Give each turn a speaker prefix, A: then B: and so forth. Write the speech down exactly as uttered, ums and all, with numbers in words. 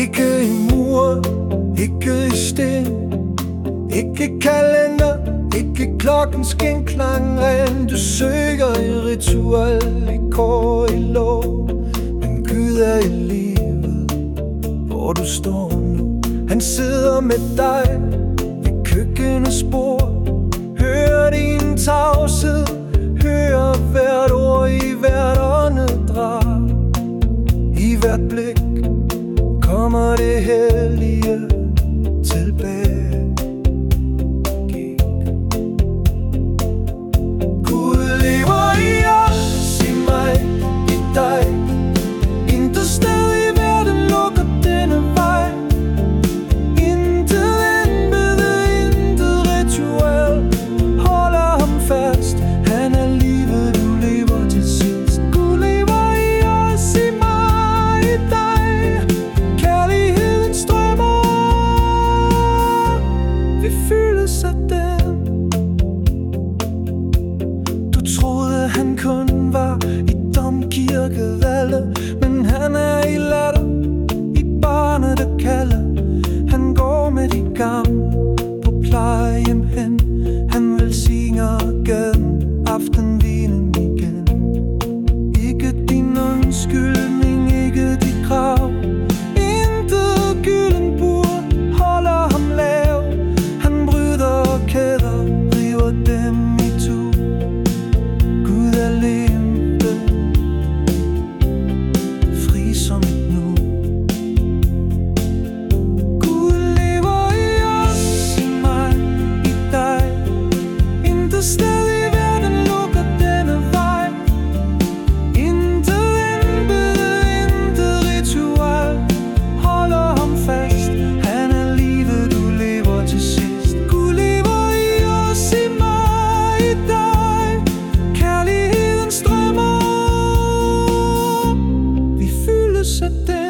A: Ikke i mur, ikke i sten, ikke kalender, ikke klokkens genklang. Ren du søger i ritual, i kår, i lov. Men Gud er i livet, hvor du står nu. Han sidder med dig ved køkkenets bord. Hør din tavshed, hør hvert ord i hvert åndedrag. I hvert blik kommer det hellige tilbage. Gud lever i os, i mig, i dig. Intet sted i verden lukker denne vej. Intet embede, intet ritual holder ham fast. Han er livet, du lever til sidst. Gud lever i os, i mig, i dig. Kærligheden strømmer, vi fyldes af den. Du troede han kun var i domkirkevalget, men han er i latter, i barnet der kalder. Han går med de gamle på plejehjem hen. Han velsigner gaden, aftenvinen igen. Ikke din undskyldning, ikke dit krav. Intet gyldenbur holder ham lav. Han bryder kæder, river dem itu. Gud er levende, fri som et nu. Gud lever i os, i mig, i dig. Intet sted i verden lukker denne vej. Intet embede, intet ritual holder ham fast. Han er livet, du lever til sidst. Gud lever i os, i mig, i dig. Kærligheden strømmer, vi fyldes af den.